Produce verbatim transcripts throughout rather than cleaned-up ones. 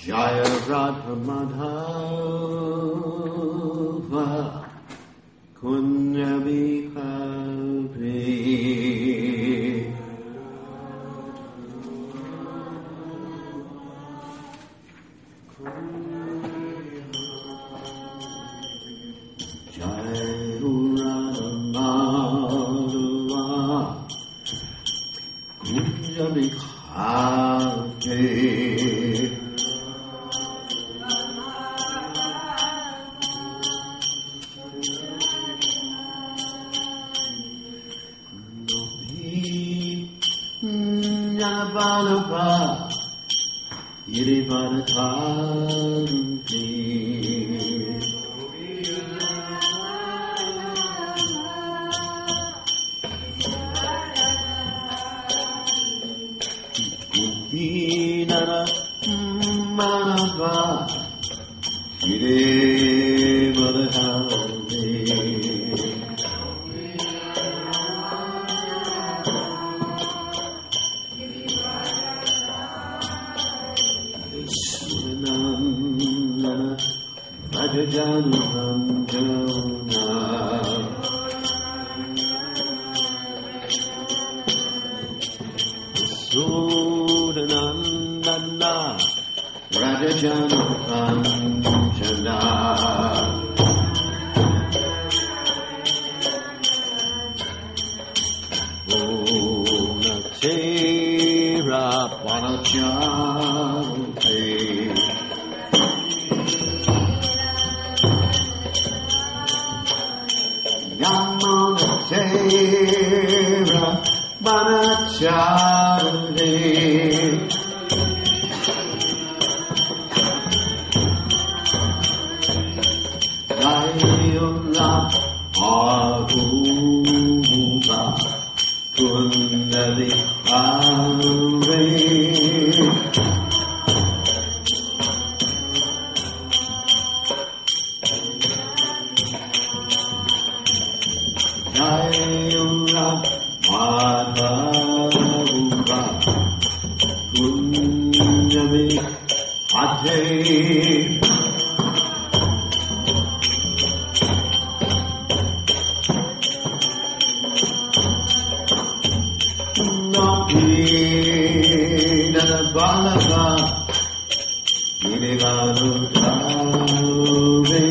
Jaya Radha Madhava Kunya Bihari Jaya Radha Madhava Kunya Bihari Balava Irivarthanti Kupinara Manava Irivarthanti Rajajanandana Sudanandana Rajajanandana Punatera Panachanti Yamunatera Banacharane Jayura Ahuva Kundali Hare Jayura Madhava Kunjami Ate Nopina Balava Nirvarutare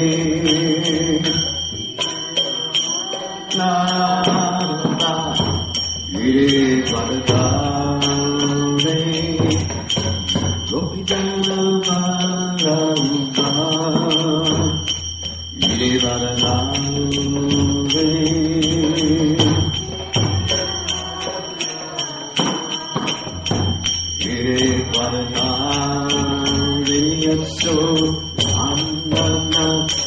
Nada Irivarthanti Gopijana Balava Irivarthanti Irivarthanti Yatso Andana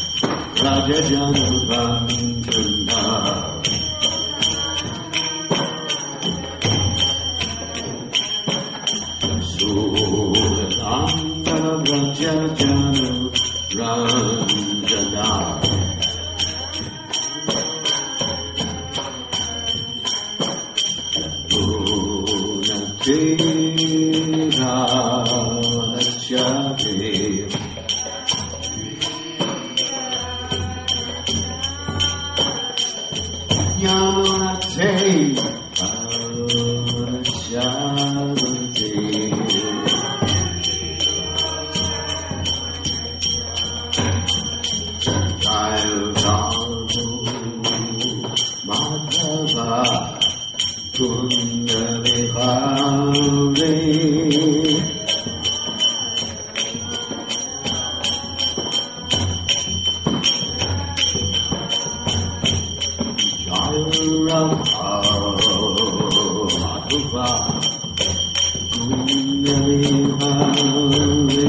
Rajajanandana Sudanandana Rajajanandana Punatera Chate Yamunate Panachanti Jaya Madhava Kundali Hare Jaya Madhava Kundali Hare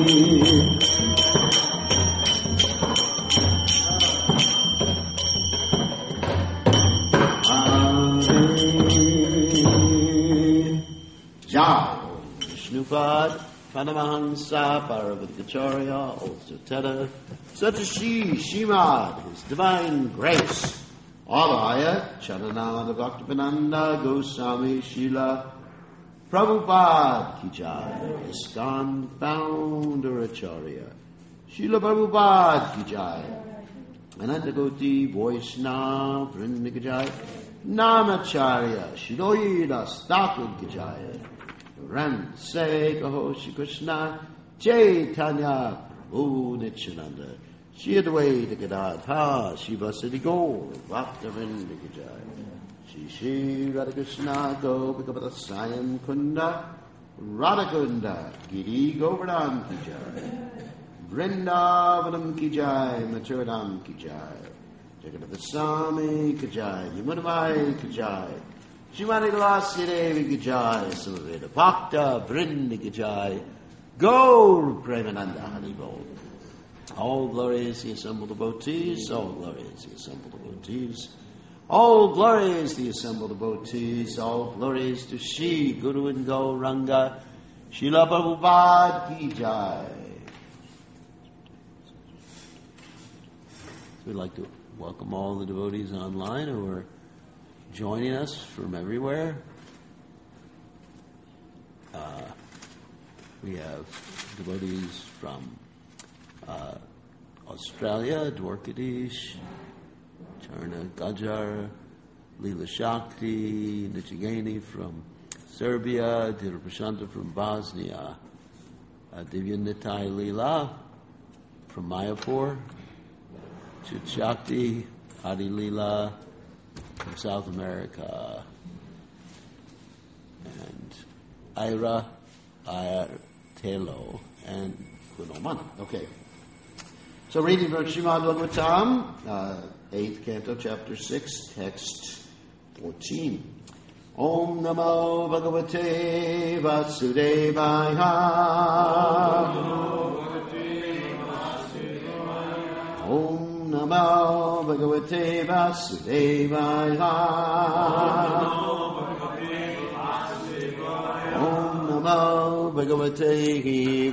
Vishnupad, Panamahansa, Paravaticharya, also Teta, Satashi, Shimad, His Divine Grace, Adaya, Charananda Bhaktivedanta, Goswami, Srila Prabhupada ki jai, ISKCON founder Acharya, Srila Prabhupada ki jai, Anantagoti Vaishnava Vrinda ki jai, Namacharya, Shiroidas Thakur ki jai, Ran Se Kaho Shri Krishna, Chaitanya Prabhu Nityananda, Shri Advaita Gadadhar, Shivasati Gaur, Bhakta Vrinda ki jai, Shri Shri Radhakrishna Gopika Sayam Kunda, Radhakunda, Giri Govardhan ki jai, Vrindavanam ki jai, Mathuradam ki jai, Jagannath Swami ki jai, Yamunamai ki jai, Shrimati Tulasi Devi ki jai, Samaveda Bhakta Vrinda ki jai, Gaur Premananda Haribol. All glory is the assembled devotees, all glory is the assembled devotees, all glory is the assembled devotees, all glories to Shri Guru and Gauranga, Srila Prabhupada ki jai. We'd like to welcome all the devotees online who are joining us from everywhere. Uh, we have devotees from uh, Australia, Dwarkadish, Charna Gajar, Leela Shakti, Nichigani from Serbia, Dira Prashanta from Bosnia, uh, Divya Nitai Leela from Mayapur, Chit Shakti, Adi Leela from South America, and Ira Ayatelo and Kunoman. Okay. So reading from Srimad Bhagavatam, uh, eighth canto, chapter six, text fourteen. Om Namo Bhagavate Vasudevaya. Om Namo Bhagavate Vasudevaya. Om Namo Bhagavate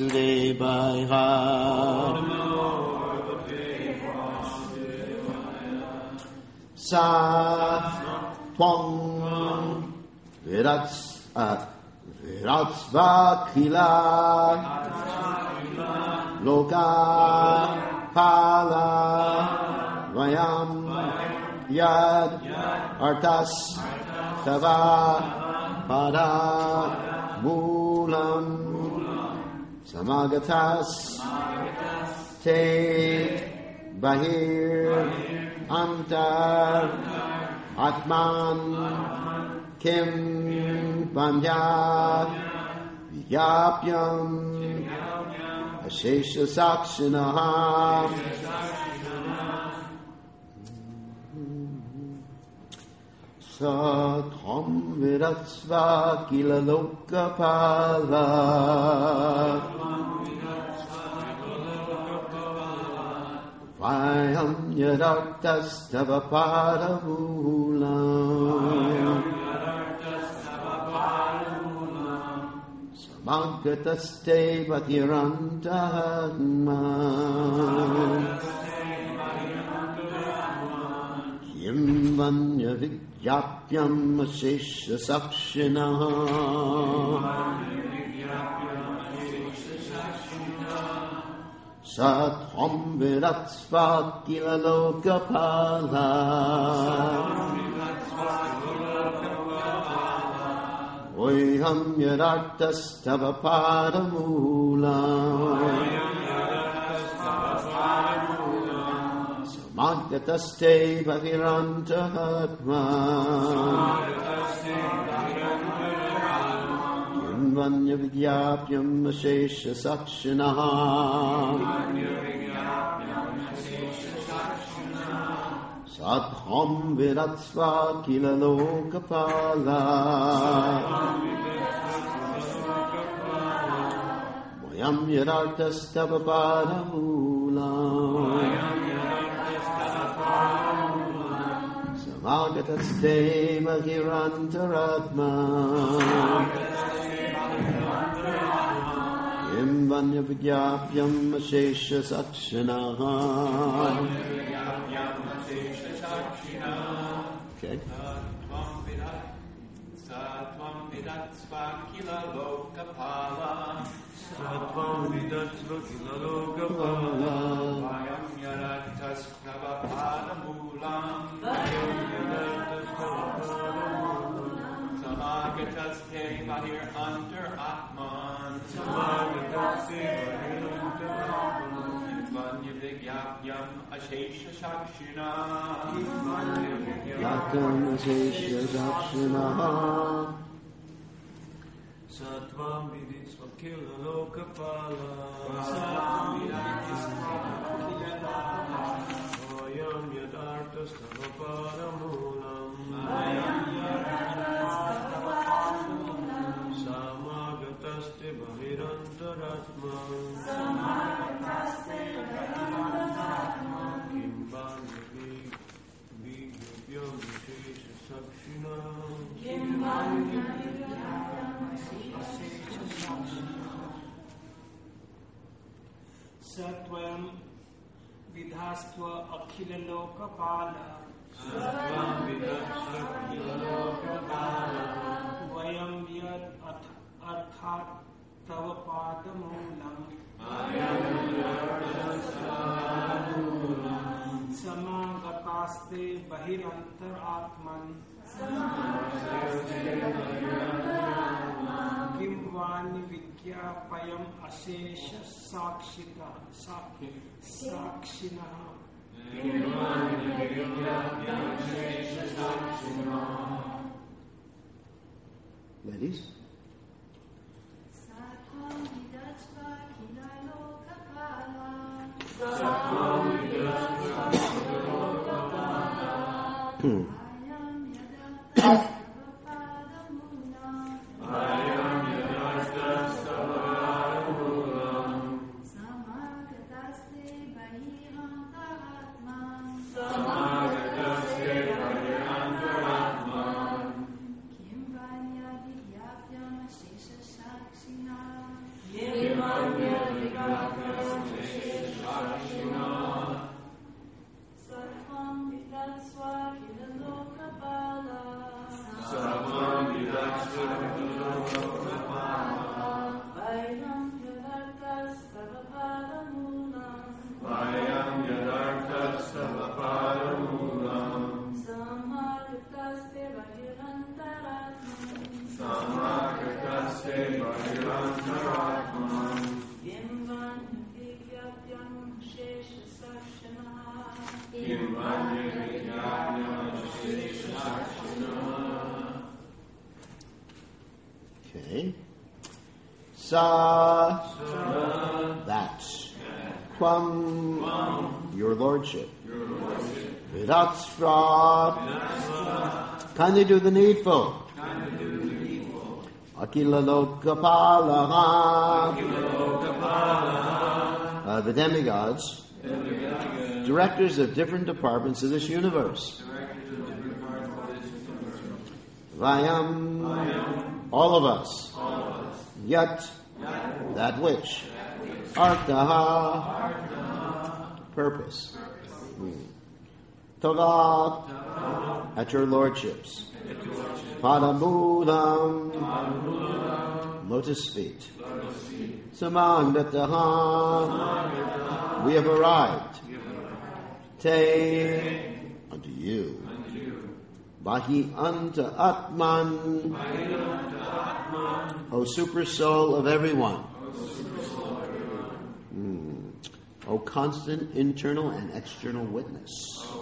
Vasudevaya. Sa Twang Virats Viratsvakila Loka Pala Vayam Yad Artas Tava Pada Mulam Samagatas Te Bahir Antar Atman Kim Panyat Vyapyam Ashesha Sakshinaha Satham Viratsva Kila Lokapala Vayam Yadartastava Paramulam Samagataste Bhatirantahagman Kim Vanya Vidyapyam Ashesha Sakshinaha Satham Viratsva Kila Lokapala Oyham Yadartastava Paramula Samagataste Bhagirantahatma Vanya Vidyapyam Ashesha Sakshinaha Satham Viratsva Kila Lokapala Moyam Yadartastava Paramula Samagataste Bhagirantaratma Kim Vanya Vidyapyam Ashesha Sakshinaha. Okay. vidatsva kila lokapala. Sattvam vidatsva kila lokapala. Vayam yaratas prabhapada moolam. Vayam yaratas prabhapada moolam. Samagatas te bahir antar atman. Samagatas te bahir antar atman. Vanya vigyapyam ashesha shakshina. Yatam Ashesha Dakshina. Sattvam vidatsva kila lokapala. Sattvam vidatsva kila lokapala. Vayam yadartas prabhapada moolam. Vayam yaratas prabhapada moolam. Samagatas te bahir antar atman. Samagatas te bahir antar atman. Kimbam vigyapyam ashesha sakshina. Kimbam vigyapyam ashesha sakshina. Satvayam vidhasva akhila lokapala. Sattvam vidatsva kila lokapala. Vayam yad arthat tava pada moolam. Vayam yadartas prabhapada moolam. Samagataste bahirantar atman. Kim vani vigyapayam ashesha sakshita sakshina. Ladies? Sattvam vidatsva kila lokapala. Sattvam vidatsva kila lokapala. Vayam yadatas prabhapada moolam. Vayam yadartas prabhapada moolam. Samagataste bahirantar atman. Samagataste bahir antar atman. Kim vanya vigyapyam ashesha sakshina. Kimbam vigyapyam ashesha sakshina. Sattvam vidatsva kila lokapala. Sattvam vidatsva kila lokapala. Vayam yadatas prabhapada moolam. Vayam yadartas prabhapada moolam. Samagataste bahirantar atman. Samagataste bahir antar atman. Kimvan vigyapyam shesha sakshana. Kimbam vigyapyam ashesha sakshina. Okay. Sa, that. Tvam, your lordship. Vidatsva, kindly do the needful. Akila lokapalaha, uh, the demigods, directors of different departments of this universe. Vayam, all of us. Yat, that which. Artaha, purpose. Hmm. Tava, at your lordships. Padamulam, lotus feet. Samandataha, we have arrived. Te, unto you. Bahi anta atman, O super soul of everyone. Hmm. O constant internal and external witness.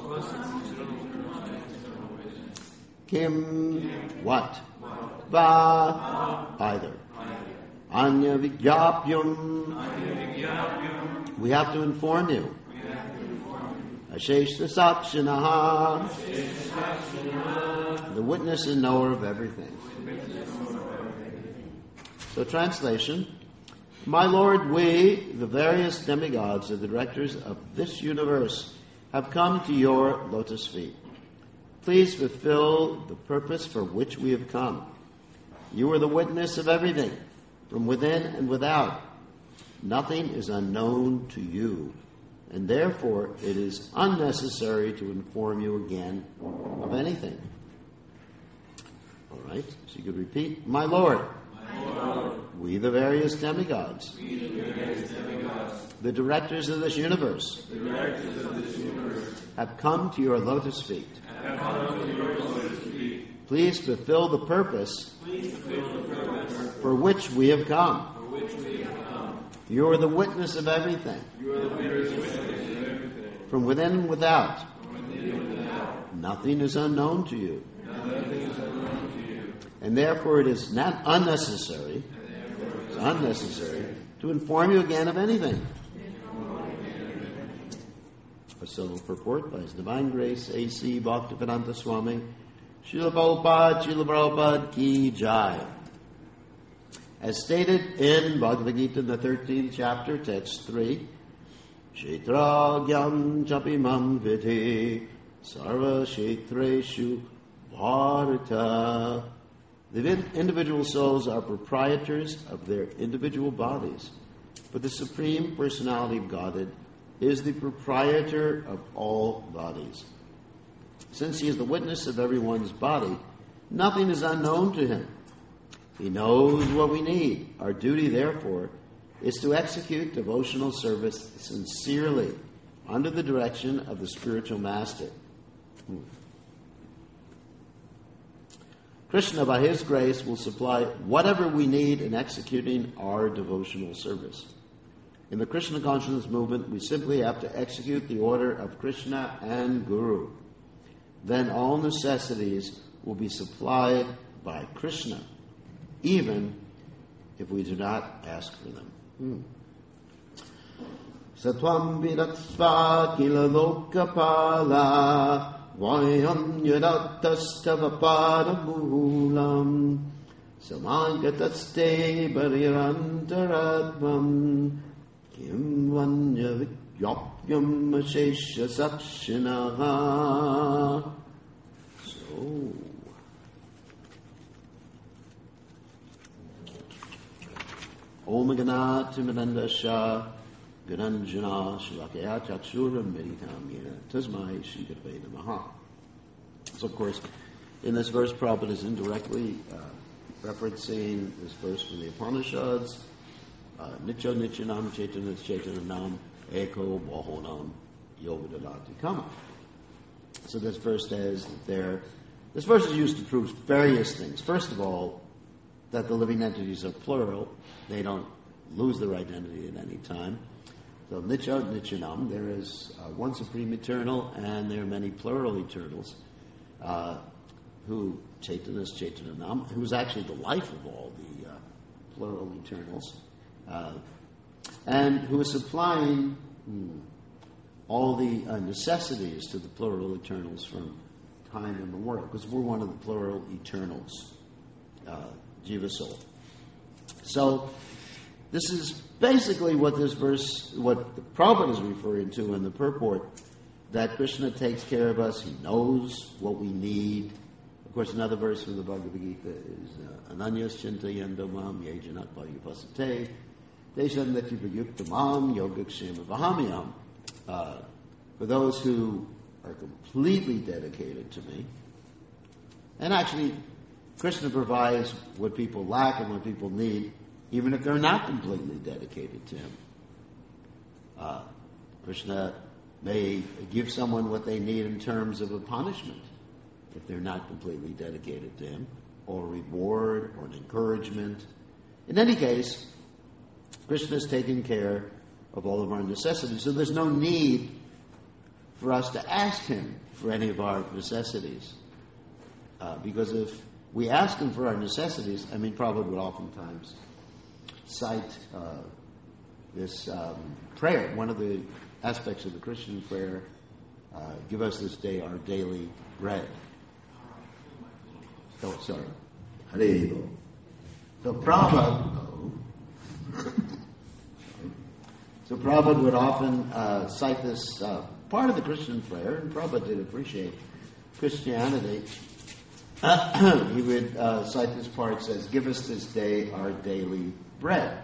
Kim, what? Va, either. Anya vigyapyam, we have to inform you. Asheshta sakshanaha, the witness and knower of everything. So translation, my Lord, we, the various demigods, the directors of this universe, have come to your lotus feet. Please fulfill the purpose for which we have come. You are the witness of everything, from within and without. Nothing is unknown to you, and therefore it is unnecessary to inform you again of anything. All right, so you could repeat, my Lord. My Lord. We the various demigods. We the various demigods. The directors of this universe. The directors of this universe. Have come to your lotus feet. Have come to your lotus feet. Please fulfill the purpose. Please fulfill the purpose. For which we have come. For which we have come. You are the witness of everything. You are the witness of everything. From within and without. From within and without. Nothing is unknown to you. Nothing is unknown to you. And therefore it is not unnecessary, it's unnecessary to inform you again of anything. A solo purport by His Divine Grace A C Bhaktivedanta Swami Srila Prabhupada, Srila Prabhupada Ki Jai. As stated in Bhagavad Gita, the thirteenth chapter, text three, Kshetra Gyam Chapimam Vidhi Sarva Kshetreshu Bharata. The individual souls are proprietors of their individual bodies, but the Supreme Personality of Godhead is the proprietor of all bodies. Since He is the witness of everyone's body, nothing is unknown to Him. He knows what we need. Our duty, therefore, is to execute devotional service sincerely under the direction of the spiritual master. Hmm. Krishna, by His grace, will supply whatever we need in executing our devotional service. In the Krishna consciousness movement, we simply have to execute the order of Krishna and Guru. Then all necessities will be supplied by Krishna, even if we do not ask for them. Hmm. Satvam vidatsva kila lokapala Vayam yadattastava paramulam Samagataste barirantaratvam Kim vanya vikyapyam ashesha sakshinaha. So, Om Ganati Madandasha Gananjana Shivakaya Chakshura Meditam Yena Tasmai Shri Gurave Namaha. So, of course, in this verse, Prabhupada is indirectly uh, referencing this verse from the Upanishads. Nityo Nityanam Chaitanya Chaitanam Eko Bahonam Yogadadati Kama. So this verse says that there, this verse is used to prove various things. First of all, that the living entities are plural. They don't lose their identity at any time. So Nitya Nityanam, there is uh, one supreme eternal, and there are many plural eternals, uh, who Chaitanya is Chaitanam, who is actually the life of all the uh, plural eternals. Uh, and who is supplying hmm, all the uh, necessities to the plural eternals from time immemorial, because we're one of the plural eternals, uh, Jiva soul. So this is basically what this verse, what the Prabhupada is referring to in the purport, that Krishna takes care of us. He knows what we need. Of course, another verse from the Bhagavad Gita is Ananyas Chinta Yendamam Yejanat Vayupasate. Deshan Letipayuktamam Yogakshema Vahamyam. For those who are completely dedicated to me, and actually, Krishna provides what people lack and what people need, even if they're not completely dedicated to Him. Uh, Krishna may give someone what they need in terms of a punishment if they're not completely dedicated to Him, or a reward, or an encouragement. In any case, Krishna is taking care of all of our necessities, so there's no need for us to ask Him for any of our necessities. Uh, because if we ask Him for our necessities, I mean, Prabhupada would oftentimes cite uh, this um, prayer, one of the aspects of the Christian prayer, uh, give us this day our daily bread. Oh, sorry. Hare Bo. So Prabhupada, so Prabhupada would often uh, cite this uh, part of the Christian prayer, and Prabhupada did appreciate Christianity. Uh, he would uh, cite this part. It says, give us this day our daily bread.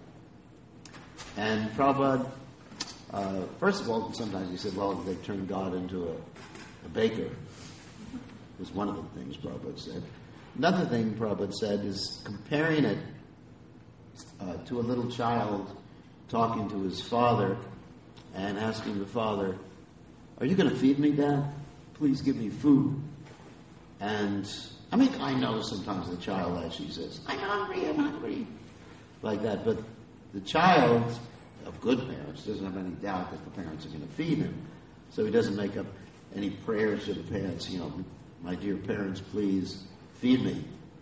And Prabhupada, uh, first of all, sometimes he said, well, they turned God into a, a baker. Was one of the things Prabhupada said. Another thing Prabhupada said is comparing it uh, to a little child talking to his father and asking the father, "Are you going to feed me, Dad? Please give me food." And, I mean, I know sometimes the child actually says, "I'm hungry, I'm hungry," like that. But the child, of good parents, doesn't have any doubt that the parents are going to feed him. So he doesn't make up any prayers to the parents, you know, "My dear parents, please feed me."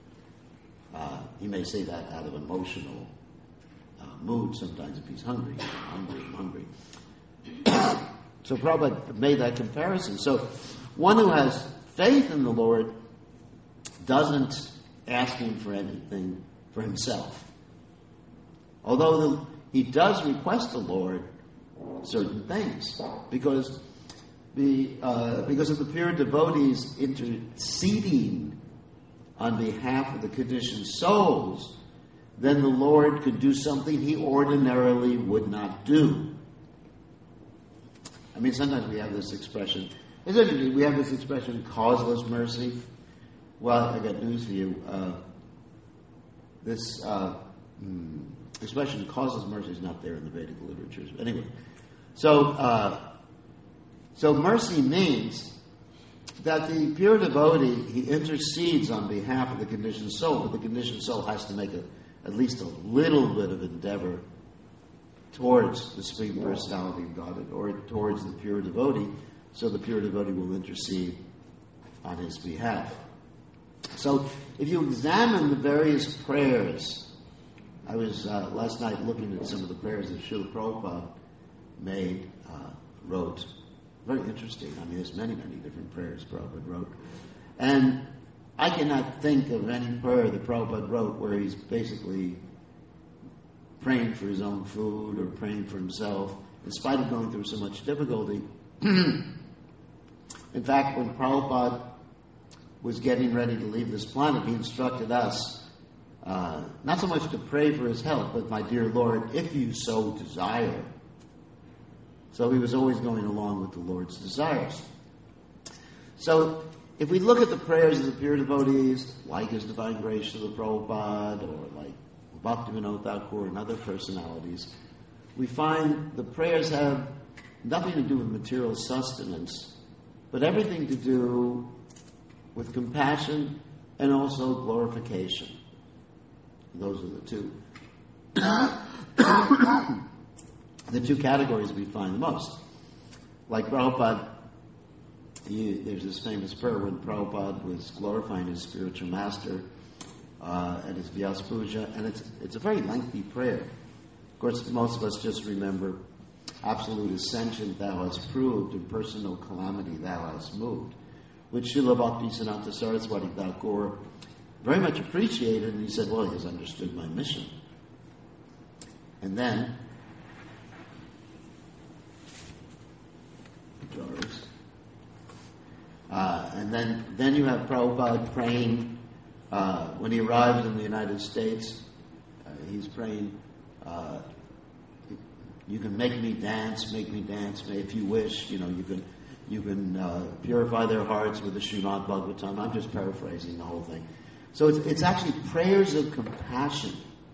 Uh, he may say that out of emotional uh, mood sometimes if he's hungry. I'm hungry, I'm hungry. So Prabhupada made that comparison. So one who has faith in the Lord doesn't ask him for anything for himself. Although the, he does request the Lord certain things, because the uh, because of the pure devotees interceding on behalf of the conditioned souls, then the Lord could do something he ordinarily would not do. I mean, sometimes we have this expression. It's interesting, we have this expression, causeless mercy. Well, I got news for you. Uh, this uh, hmm, expression, causeless mercy, is not there in the Vedic literatures. Anyway, so uh, so mercy means that the pure devotee, he intercedes on behalf of the conditioned soul, but the conditioned soul has to make a, at least a little bit of endeavor towards the Supreme Personality of God, or towards the pure devotee, so the pure devotee will intercede on his behalf. So if you examine the various prayers, I was uh, last night looking at some of the prayers that Srila Prabhupada made, uh, wrote. Very interesting. I mean, there's many, many different prayers Prabhupada wrote. And I cannot think of any prayer that Prabhupada wrote where he's basically praying for his own food or praying for himself, in spite of going through so much difficulty. In fact, when Prabhupada was getting ready to leave this planet, he instructed us uh, not so much to pray for his health, but, "My dear Lord, if you so desire." So he was always going along with the Lord's desires. So if we look at the prayers of the pure devotees, like His Divine Grace Srila Prabhupada, or like Bhaktivinoda Thakur and other personalities, we find the prayers have nothing to do with material sustenance, but everything to do with compassion and also glorification. Those are the two. The two categories we find the most. Like Prabhupada, he, there's this famous prayer when Prabhupada was glorifying his spiritual master uh, at his Vyasa Puja, and it's it's a very lengthy prayer. Of course, most of us just remember, "Absolute ascension thou hast proved, and personal calamity thou hast moved," which Srila Bhaktisiddhanta Saraswati Thakur very much appreciated, and he said, "Well, he has understood my mission." And then, uh, and then, then you have Prabhupada praying uh, when he arrives in the United States. Uh, he's praying, uh, "You can make me dance, make me dance, if you wish. You know, you can, you can uh, purify their hearts with the Srimad Bhagavatam." I'm just paraphrasing the whole thing. So it's, it's actually prayers of compassion.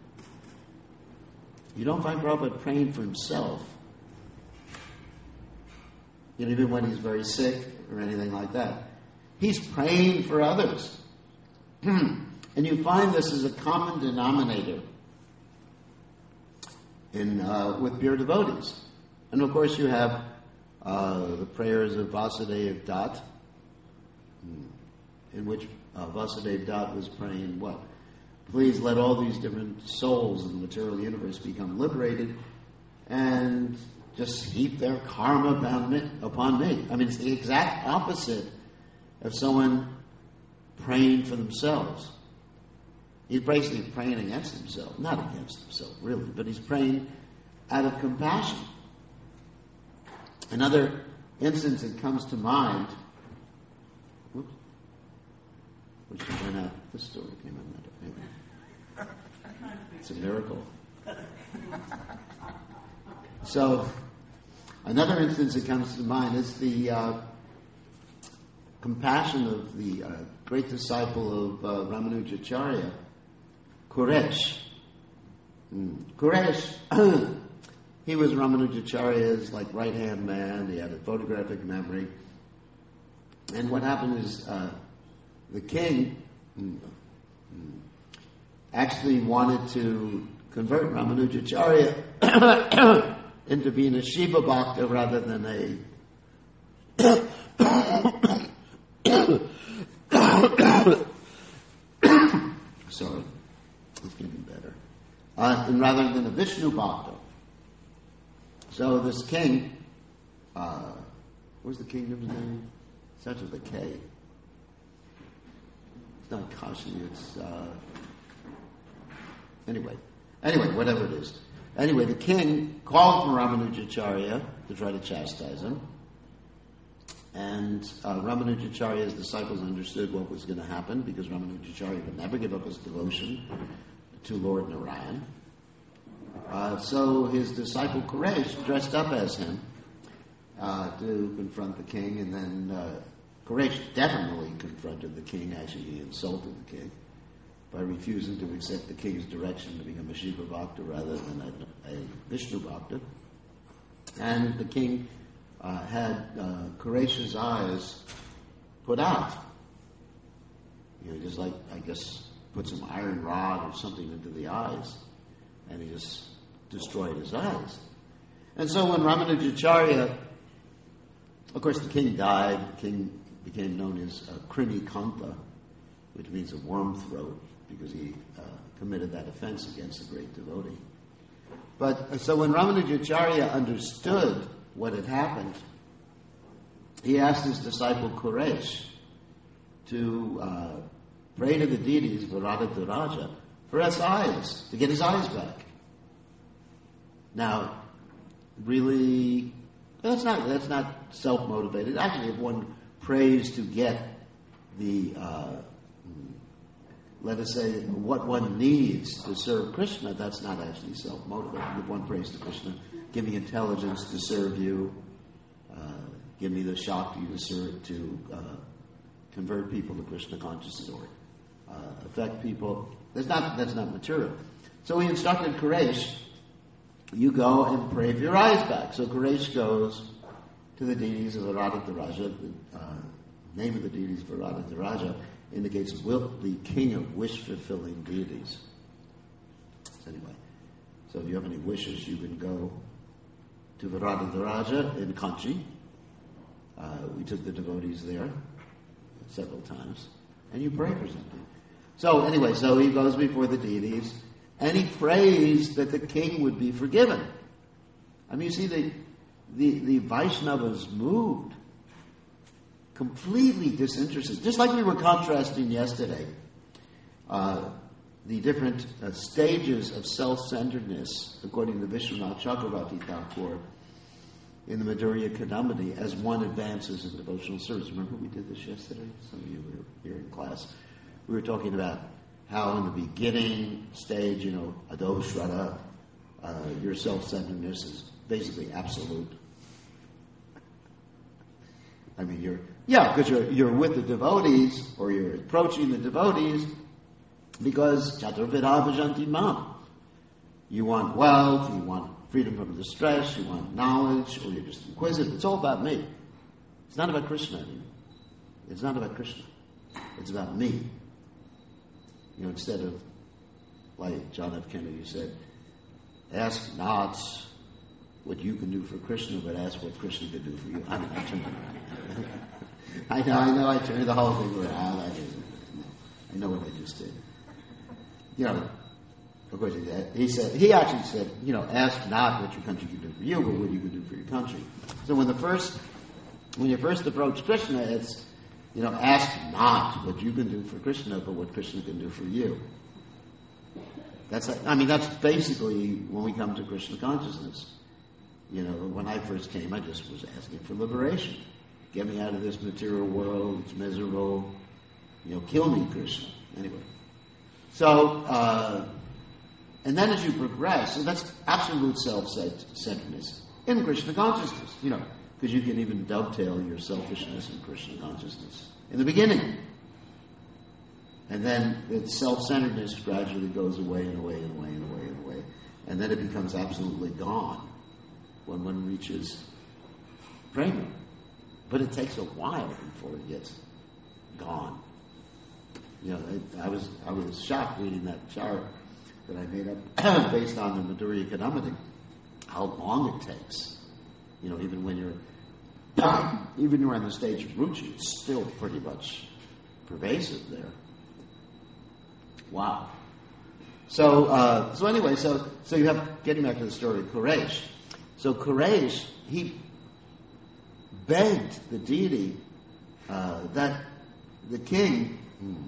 You don't find Prabhupada praying for himself, you know, even when he's very sick or anything like that. He's praying for others. And you find this as a common denominator in uh, with pure devotees. And of course you have uh, the prayers of Vasudeva Dutt, in which uh, Vasudeva Dutt was praying what? "Please let all these different souls in the material universe become liberated and just heap their karma upon me. Upon me. I mean, it's the exact opposite of someone praying for themselves. He's basically praying against himself. Not against himself, really, but he's praying out of compassion. Another instance that comes to mind, whoops, which went out, this story came out. Anyway. It's a miracle. So, another instance that comes to mind is the uh, compassion of the uh, great disciple of uh, Ramanujacharya, Quresh. Mm. Quresh, he was Ramanujacharya's like right-hand man. He had a photographic memory. And what happened is uh, the king mm, mm, actually wanted to convert Ramanujacharya into being a Shiva Bhakta rather than a sorry, it's getting better. Uh, and rather than a Vishnu Bhakta. So this king, uh, what was the kingdom's name? Starts with a K. It's not Kashi, it's, uh, anyway. Anyway, whatever it is. Anyway, the king called for Ramanujacharya to try to chastise him. And uh, Ramanujacharya's disciples understood what was going to happen because Ramanujacharya would never give up his devotion to Lord Narayan. Uh, so his disciple Quresh dressed up as him uh, to confront the king, and then uh, Quresh definitely confronted the king. Actually, he insulted the king by refusing to accept the king's direction to become a Shiva Bhakta rather than a, a Vishnu Bhakta. And the king uh, had uh, Quresh's eyes put out. You know, just like, I guess, put some iron rod or something into the eyes, and he just destroyed his eyes. And so when Ramanujacharya, of course the king died, the king became known as uh, Krini Kanta, which means a worm throat, because he uh, committed that offense against a great devotee. But uh, so when Ramanujacharya understood what had happened, he asked his disciple Quresh to uh, pray to the deities, Varadaraja, for his eyes, to get his eyes back. Now, really, that's not that's not self-motivated. Actually, if one prays to get the uh, let us say, what one needs to serve Krishna, that's not actually self-motivated. If one prays to Krishna, give me intelligence to serve you, uh, give me the Shakti to serve, to uh, convert people to Krishna consciousness, or uh, affect people. That's not, that's not material. So he instructed Quresh, you go and pray for your eyes back. So Quresh goes to the deities of Varadaraja. The uh, name of the deities Varadaraja indicates will, the king of wish-fulfilling deities. So anyway, so if you have any wishes, you can go to Varadaraja in Kanchi. Uh, we took the devotees there several times, and you pray for something. So anyway, so he goes before the deities, and he prays that the king would be forgiven. I mean, you see, the the, the Vaishnavas moved, completely disinterested. Just like we were contrasting yesterday, uh, the different uh, stages of self-centeredness, according to Vishwanath Chakravarti Thakur, in the Madhurya Kadambini, as one advances in devotional service. Remember we did this yesterday? Some of you were here in class. We were talking about how in the beginning stage, you know, Ado Shraddha, uh, your self-centeredness is basically absolute. I mean, you're, yeah, because you're, you're with the devotees, or you're approaching the devotees, because Chaturveda Bhajanti Mam. You want wealth, you want freedom from distress, you want knowledge, or you're just inquisitive. It's all about me. It's not about Krishna anymore. It's not about Krishna. It's about me. You know, instead of, like John F. Kennedy said, ask not what you can do for Krishna, but ask what Krishna can do for you. I mean, I turned it around. I know, I know, I turned the whole thing around. I, just, I know what I just did. You know, of course, he said, he actually said, you know, ask not what your country can do for you, but what you can do for your country. So when the first, when you first approach Krishna, it's, you know, ask not what you can do for Krishna, but what Krishna can do for you. That's, I mean, that's basically when we come to Krishna consciousness. You know, when I first came, I just was asking for liberation. Get me out of this material world. It's miserable. You know, kill me, Krishna. Anyway. So, uh, and then as you progress, so that's absolute self-centeredness in Krishna consciousness. You know, Because you can even dovetail your selfishness in Krishna consciousness in the beginning. And then the self-centeredness gradually goes away and away and away and away and away. And then it becomes absolutely gone when one reaches prema. But it takes a while before it gets gone. You know, I, I was I was shocked reading that chart that I made up based on the Madhurya Kadambini, how long it takes. You know, even when you're even when you're on the stage of Ruchi, it's still pretty much pervasive there. Wow. So uh, so anyway, so so you have, getting back to the story of Quraysh. So Quraysh, he begged the deity uh, that the king. Hmm,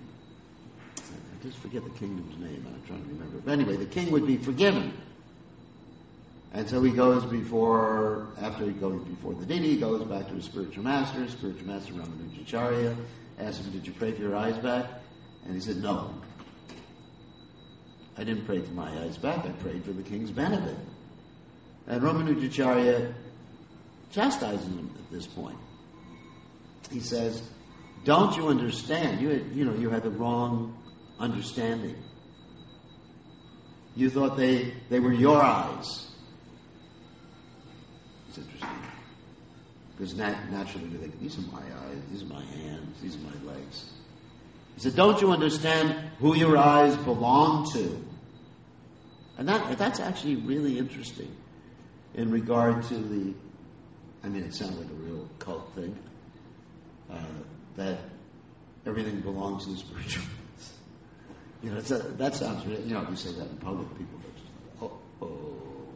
I just forget the kingdom's name. I'm trying to remember. But anyway, the king would be forgiven. And so he goes before, after he goes before the deity, he goes back to his spiritual master. Spiritual master Ramanujacharya asked him, "Did you pray for your eyes back?" And he said, "No. I didn't pray for my eyes back. I prayed for the king's benefit." And Ramanujacharya chastises him at this point. He says, "Don't you understand? You had, you know, you had the wrong understanding. You thought they they were your eyes." It's interesting. Because nat- naturally we think, these are my eyes, these are my hands, these are my legs. He said, "Don't you understand who your eyes belong to?" And that that's actually really interesting in regard to the, I mean, it sounds like a real cult thing, uh, that everything belongs to the spiritual. You know, it's a, that sounds really, you know, if you say that in public, people are just like, oh, oh.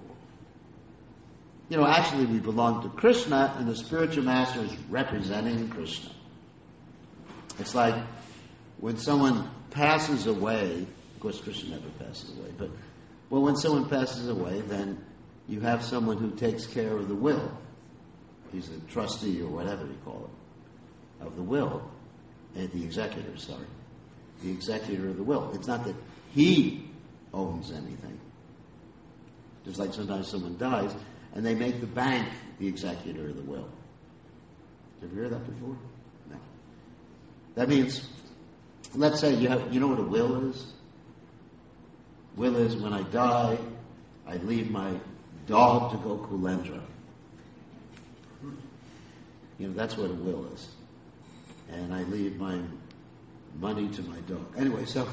You know, actually we belong to Krishna, and the spiritual master is representing Krishna. It's like when someone passes away, of course Krishna never passes away, but well, when someone passes away, then you have someone who takes care of the will. He's a trustee or whatever you call it, of the will, and the executor, sorry. The executor of the will. It's not that he owns anything. Just like sometimes someone dies, and they make the bank the executor of the will. Did you ever hear that before? No. That means, let's say you have, you know what a will is? Will is when I die, I leave my dog to go Kulendra. You know, that's what a will is. And I leave my money to my dog. Anyway, so,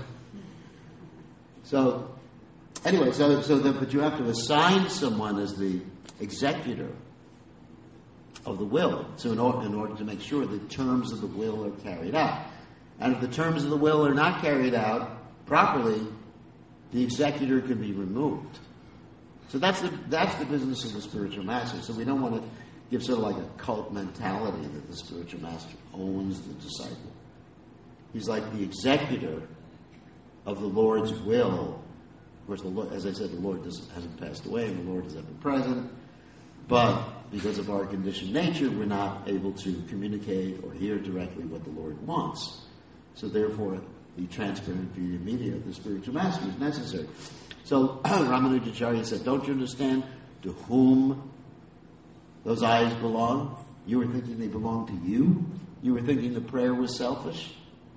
so, anyway, so, so that, but you have to assign someone as the executor of the will, so in order, in order to make sure the terms of the will are carried out. And if the terms of the will are not carried out properly, the executor can be removed. So that's the that's the business of the spiritual master. So we don't want to give sort of like a cult mentality that the spiritual master owns the disciple. He's like the executor of the Lord's will. Of course, the Lord, as I said, the Lord doesn't, hasn't passed away, and the Lord is ever present. But because of our conditioned nature, we're not able to communicate or hear directly what the Lord wants. So therefore, the transparent via media of the spiritual master is necessary. So Ramanujacharya said, "Don't you understand to whom those eyes belong? You were thinking they belonged to you? You were thinking the prayer was selfish?"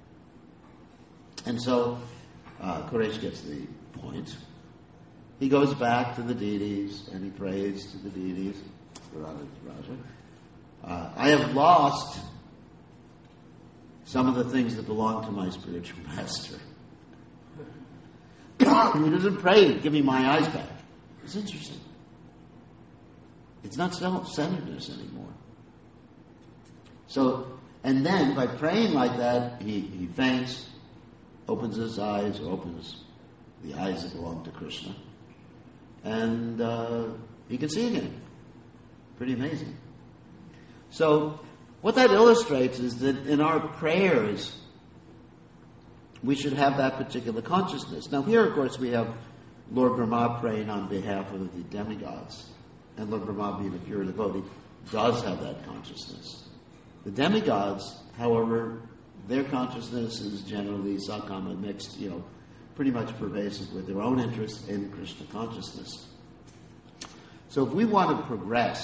And so uh, Quraysh gets the point. He goes back to the deities and he prays to the deities. Uh, I have lost some of the things that belong to my spiritual master. He doesn't pray, "Give me my eyes back." It's interesting. It's not self-centeredness anymore. So, and then by praying like that, he, he faints, opens his eyes, or opens the eyes that belong to Krishna, and uh, he can see again. Pretty amazing. So, what that illustrates is that in our prayers, we should have that particular consciousness. Now here, of course, we have Lord Brahma praying on behalf of the demigods. And Lord Brahma, being a pure devotee, does have that consciousness. The demigods, however, their consciousness is generally sakama, mixed, you know, pretty much pervasive with their own interest in Krishna consciousness. So if we want to progress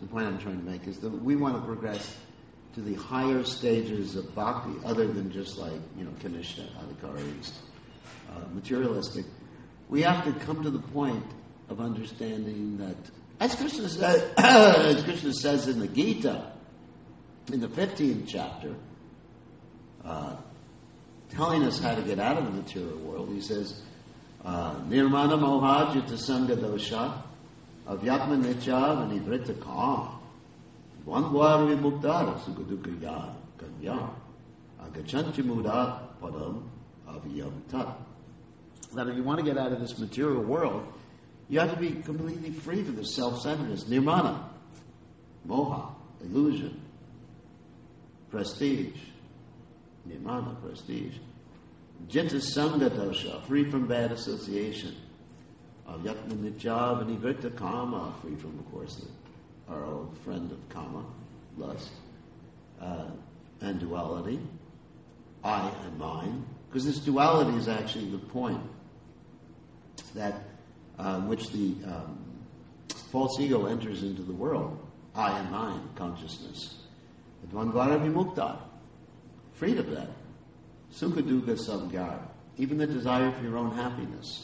the point I'm trying to make is that we want to progress to the higher stages of bhakti, other than just like, you know, Kanishta, Adhikaris, uh, materialistic. We have to come to the point of understanding that, as Krishna says, as Krishna says in the Gita, in the fifteenth chapter, uh, telling us how to get out of the material world, he says, uh, Nirmana moha jita sangha dosha avyatma nicha vanivrita kam Vangvar vimuktar sukadukaya kanya agachanti muda padam aviyam tat. That if you want to get out of this material world, you have to be completely free from the self-centeredness, nirmana, moha, illusion, prestige, nirmana, prestige, jita sangha dosha, free from bad association, avyatma nitya vanivrita kama, free from, of course, the our old friend of kama, lust, uh, and duality, I and mine, because this duality is actually the point that uh, which the um, false ego enters into the world, I and mine consciousness. Dvandvara vimukta, freed of that. Sukha dukkha samgara, even the desire for your own happiness,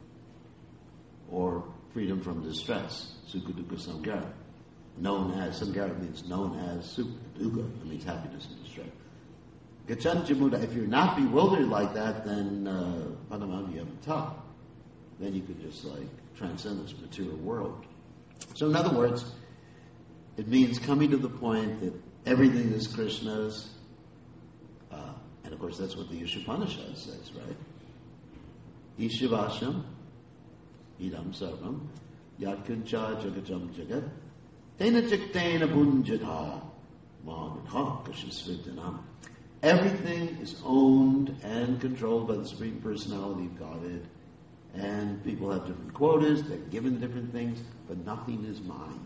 or freedom from distress, sukha dukkha samgara. Known as, samgara means known as sukha, dukkha, it means happiness and distress. Gachanchamuda, if you're not bewildered like that, then padamaviyamta, uh, then you could just like transcend this material world. So in other words, it means coming to the point that everything is Krishna's, uh, and of course that's what the Ishopanishad says, right? Ishivasham, idam sarvam, yatkancha jagajam jagat, Tena chiktena bunjadha magadha kashasvitanam. Everything is owned and controlled by the Supreme Personality of Godhead, and people have different quotas, they're given different things, but nothing is mine.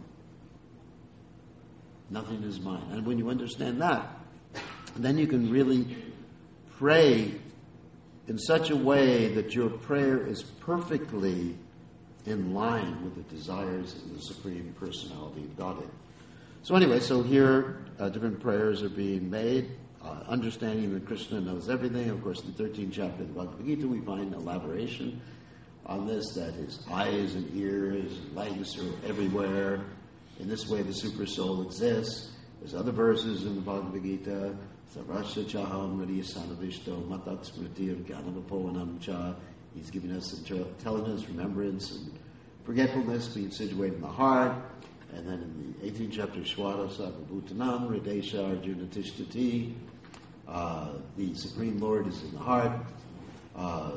Nothing is mine. And when you understand that, then you can really pray in such a way that your prayer is perfectly in line with the desires of the Supreme Personality of Godhead. So anyway, so here uh, different prayers are being made, uh, understanding that Krishna knows everything. Of course, in the thirteenth chapter of the Bhagavad Gita, we find elaboration on this, that his eyes and ears and legs are everywhere. In this way, the super soul exists. There's other verses in the Bhagavad Gita, Sarasya Chaham Radiyasanavisto Matat Smriti Gyanavapovanam Cha. He's giving us intelligence, remembrance, and forgetfulness being situated in the heart. And then in the eighteenth chapter, Shwara Sarvabhutanam, Radesha Arjuna Tishtati, uh, the Supreme Lord is in the heart. Uh,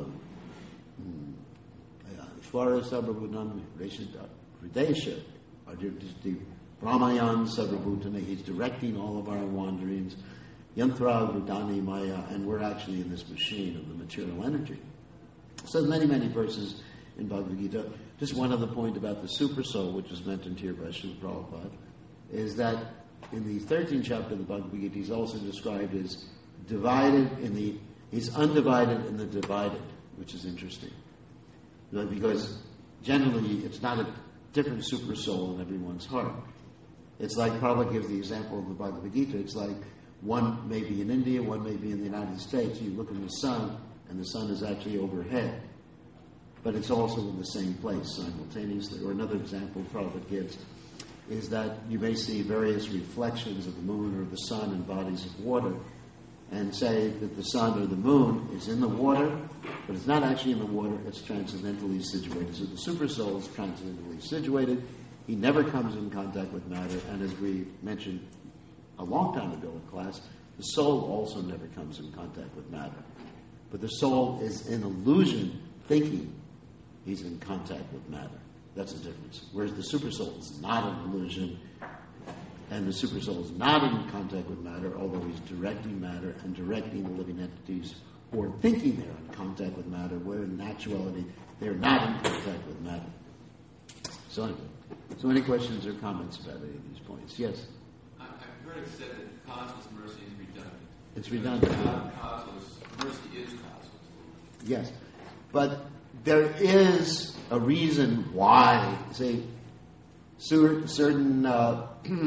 Shwara Sarvabhutanam, Radesha Arjuna Tishtati, Brahmayan Sarvabhutana, he's directing all of our wanderings. Yantra Rudani Maya, and we're actually in this machine of the material energy. So many, many verses in Bhagavad Gita. Just one other point about the super soul, which was mentioned here by Srila Prabhupada, is that in the thirteenth chapter of the Bhagavad Gita, he's also described as divided in the, he's undivided in the divided, which is interesting. You know, because generally it's not a different super soul in everyone's heart. It's like Prabhupada gives the example of the Bhagavad Gita. It's like one may be in India, one may be in the United States. You look at the sun, and the sun is actually overhead. But it's also in the same place simultaneously. Or another example Prabhupada gives is that you may see various reflections of the moon or the sun in bodies of water, and say that the sun or the moon is in the water, but it's not actually in the water, it's transcendentally situated. So the super soul is transcendentally situated. He never comes in contact with matter, and as we mentioned a long time ago in class, the soul also never comes in contact with matter. But the soul is in illusion, thinking he's in contact with matter. That's the difference. Whereas the super soul is not an illusion, and the super soul is not in contact with matter, although he's directing matter and directing the living entities who are thinking they're in contact with matter, where in actuality they're not in contact with matter. So anyway, so any questions or comments about any of these points? Yes? I've heard it said that causeless mercy is redundant. It's redundant. God, causeless, mercy is causeless. Yes. But there is a reason why, say, cer- certain uh,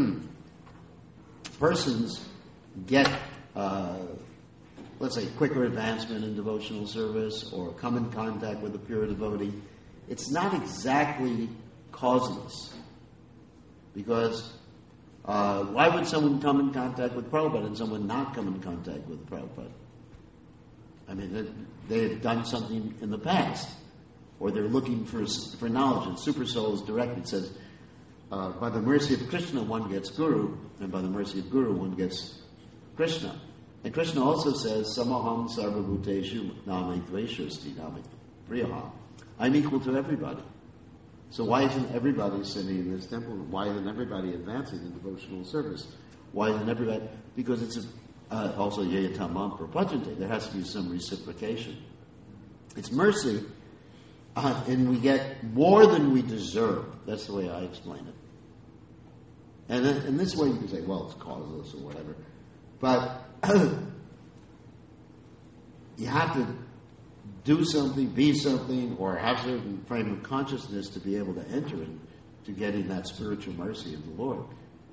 persons get, uh, let's say, quicker advancement in devotional service or come in contact with a pure devotee, it's not exactly causeless. Because uh, why would someone come in contact with Prabhupada and someone not come in contact with Prabhupada? I mean, they, they have done something in the past, or they're looking for for knowledge. And Super Soul is direct. It says, uh, by the mercy of Krishna, one gets Guru, and by the mercy of Guru, one gets Krishna. And Krishna also says, Samaham sarvabhuteshu name tveshasti name priyaham. I'm equal to everybody. So why isn't everybody sitting in this temple? Why isn't everybody advancing in devotional service? Why isn't everybody? Because it's a, uh, also yeyatamam prapajante. There has to be some reciprocation. It's mercy, uh, and we get more than we deserve. That's the way I explain it. And then, in this way, you can say, well, it's causeless or whatever. But you have to do something, be something, or have a certain frame of consciousness to be able to enter into getting that spiritual mercy of the Lord.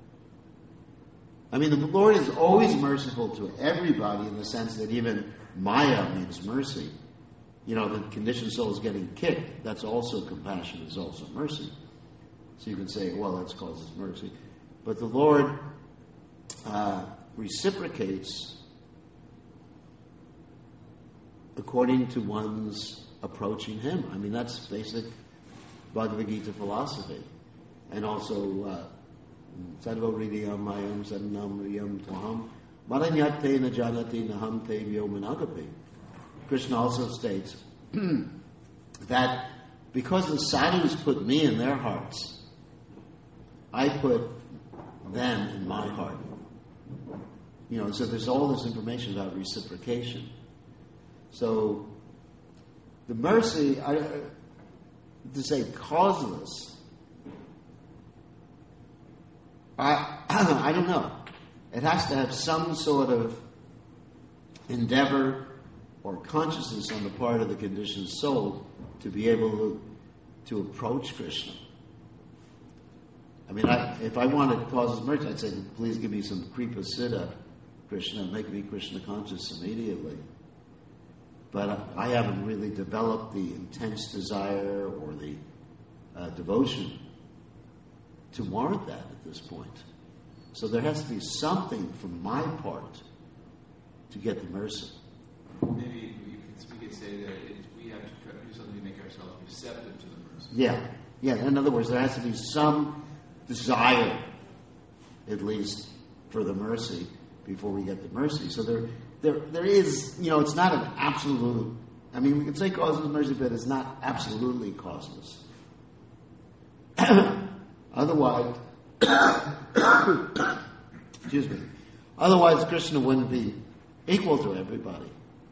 I mean, the Lord is always merciful to everybody in the sense that even Maya means mercy. You know, the conditioned soul is getting kicked. That's also compassion, is also mercy. So you can say, well, that's causes mercy. But the Lord uh, reciprocates according to one's approaching Him. I mean, that's basic Bhagavad Gita philosophy. And also, Sarva Hridiyam Mayam Saranam Riyam Tvaham Maranyate na janati naham te vyomanagape. Krishna also states that because the sadhus put me in their hearts, I put them in my heart. You know, so there's all this information about reciprocation. So, the mercy, I, to say causeless, I, I don't know. It has to have some sort of endeavor or consciousness on the part of the conditioned soul to be able to, to approach Krishna. I mean, I, if I wanted causes mercy, I'd say, please give me some Kripa Siddha, Krishna, make me Krishna conscious immediately. But I haven't really developed the intense desire or the uh, devotion to warrant that at this point. So there has to be something from my part to get the mercy. Maybe we could, we could say that it, we have to try to do something to make ourselves receptive to the mercy. Yeah. Yeah. In other words, there has to be some desire, at least, for the mercy before we get the mercy. So there, there, there is, you know, it's not an absolute, I mean, we can say causeless mercy, but it's not absolutely causeless. Otherwise, excuse me, otherwise Krishna wouldn't be equal to everybody.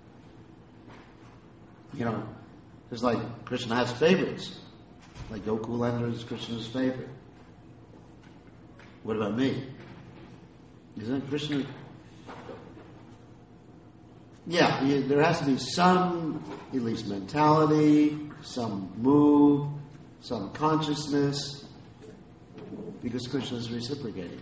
You know, it's like Krishna has favorites. Like Gokulendra is Krishna's favorite. What about me? Isn't Krishna? Yeah, you, there has to be some, at least mentality, some mood, some consciousness, because Krishna is reciprocating.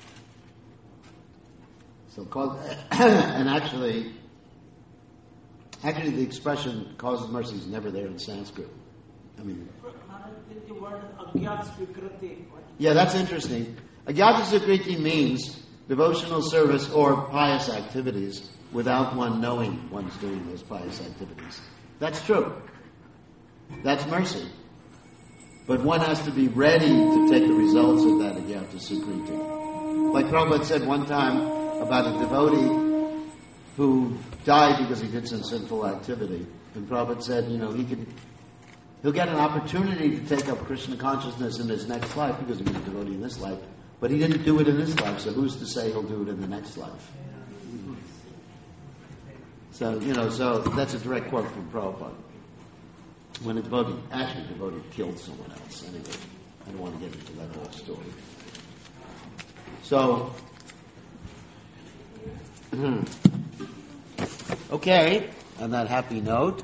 So, cause, and actually, actually, the expression "causes mercy" is never there in Sanskrit. I mean, the word agyat svikriti. yeah, that's interesting. Agyata Sukriti means devotional service or pious activities without one knowing one's doing those pious activities. That's true. That's mercy. But one has to be ready to take the results of that Agyata Sukriti. Like Prabhupada said one time about a devotee who died because he did some sinful activity. And Prabhupada said, you know, he could, he'll get an opportunity to take up Krishna consciousness in his next life because he was a devotee in this life. But he didn't do it in this life, so who's to say he'll do it in the next life? So, you know, so that's a direct quote from Prabhupada. When a devotee, actually a devotee killed someone else. Anyway, I don't want to get into that whole story. So, okay, on that happy note,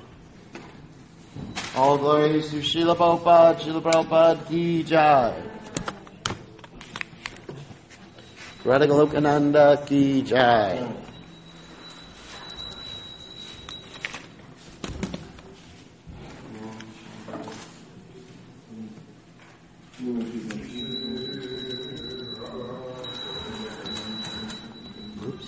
all glories to Srila Prabhupada, Srila Prabhupada ki jai. Radha Golokananda ki jai. Oops.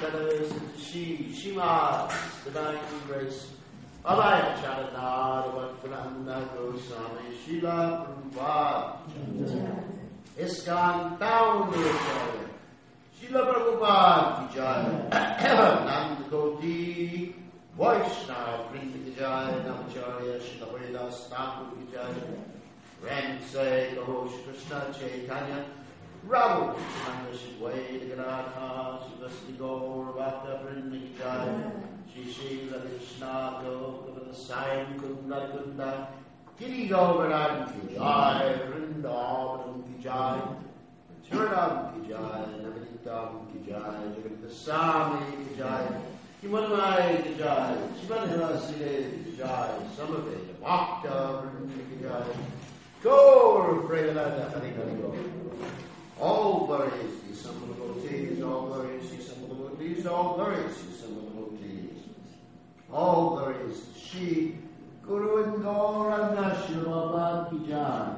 feathers into she, Shima, divine grace. Abhaya Charanada Bhaktananda Goswami Srila Prabhupada. ISKCON founder Acharya Srila Prabhupada Ki Jai. Nanda Koti Vaishnava Vrinda Ki Jai. Namacharya Srila Haridas Thakur Ki Jai. Ramsay Ghosh Krishna Chaitanya Rabu Krishna Shidwaita Gadadha Shivasti Gaur Bhakta Vrinda Ki Jai. Shri Srila Krishna Gopavada Sayam Kunda Kunda Giri Govardhan Ki Jai. Vrindavan Ki Jai. Maturadam Ki Jai. Navanitam Ki Jai. Jagadasami Ki Jai. Himanamai Ki Jai. Shivanasile Ki Jai. Samaveda Bhakta Vrinda Ki Jai. Gaur Premalada Hari Hari Gaur. All glories to some of the devotees, all glories to some of the devotees, all glories to some of the devotees. All glories to Shri Guru and Gauranga Srila Ki Jai.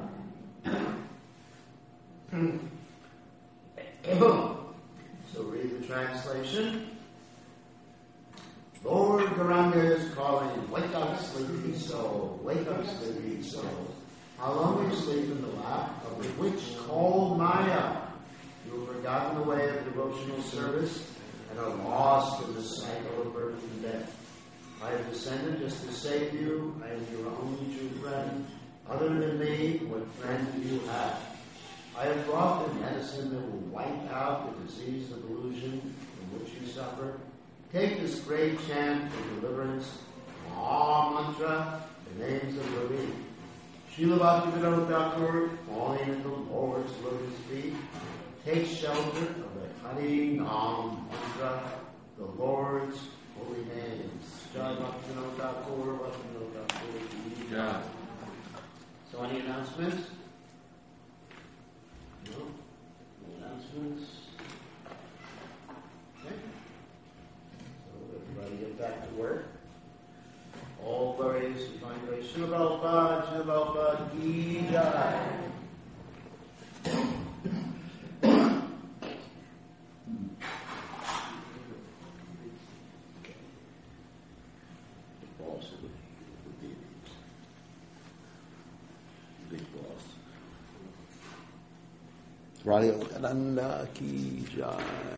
So read the translation. Lord Gauranga is calling, wake up, sleepy soul, wake up, sleepy soul. How long will you sleep in the lap of the witch called Maya? You have forgotten the way of devotional service and are lost in the cycle of birth and death. I have descended just to save you. I am your only true friend. Other than me, what friend do you have? I have brought the medicine that will wipe out the disease of illusion from which you suffer. Take this great chant for deliverance, Maha Mantra, the names of relief. Srila Bhaktivinoda Thakur, falling at the Lord's lotus feet, take shelter of the Hari Nam Mantra, the Lord's holy names. Jai Bhaktivinoda Thakur, Bhaktivinoda Thakur. Yeah. So any announcements? No? No announcements? Okay. So everybody get back to work. All glories to divine grace. Srila Prabhupada, Srila Prabhupada Ki Jai. The boss of the deities. Big boss. Radha Yogananda Ki Jai.